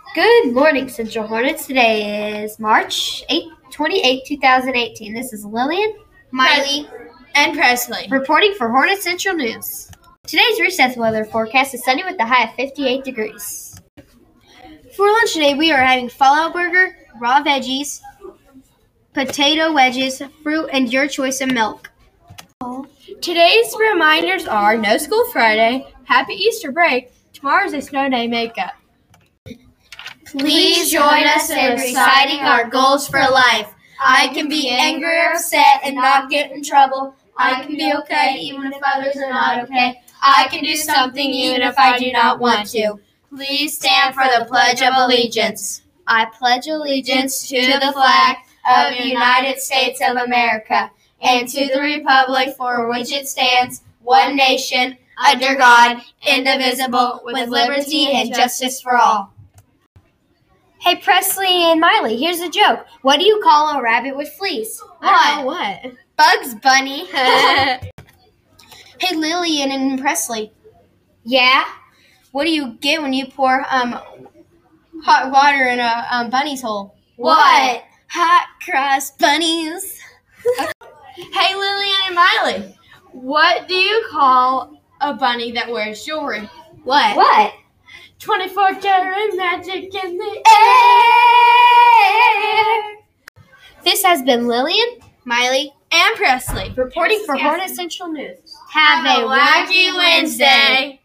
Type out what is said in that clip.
Good morning, Central Hornets. Today is March 28th, 2018. This is Lillian, Miley, and Presley reporting for Hornet Central News. Today's recess weather forecast is sunny with a high of 58 degrees. For lunch today, we are having fallout burger, raw veggies, potato wedges, fruit, and your choice of milk. Today's reminders are no school Friday, happy Easter break, tomorrow's a snow day makeup. Please join us in reciting our goals for life. I can be angry or upset and not get in trouble. I can be okay even if others are not okay. I can do something even if I do not want to. Please stand for the Pledge of Allegiance. I pledge allegiance to the flag of the United States of America and to the republic for which it stands, one nation, under God, indivisible, with liberty and justice for all. Hey, Presley and Miley, here's a joke. What do you call a rabbit with fleas? What? Bugs Bunny. Hey, Lillian and Presley, Yeah? what do you get when you pour hot water in a bunny's hole? What? Hot cross bunnies. Hey, Lillian and Miley, what do you call a bunny that wears jewelry? What? 24 karat magic in the air. This has been Lillian, Miley, and Presley reporting for Hornet Central News. Have a wacky Wednesday.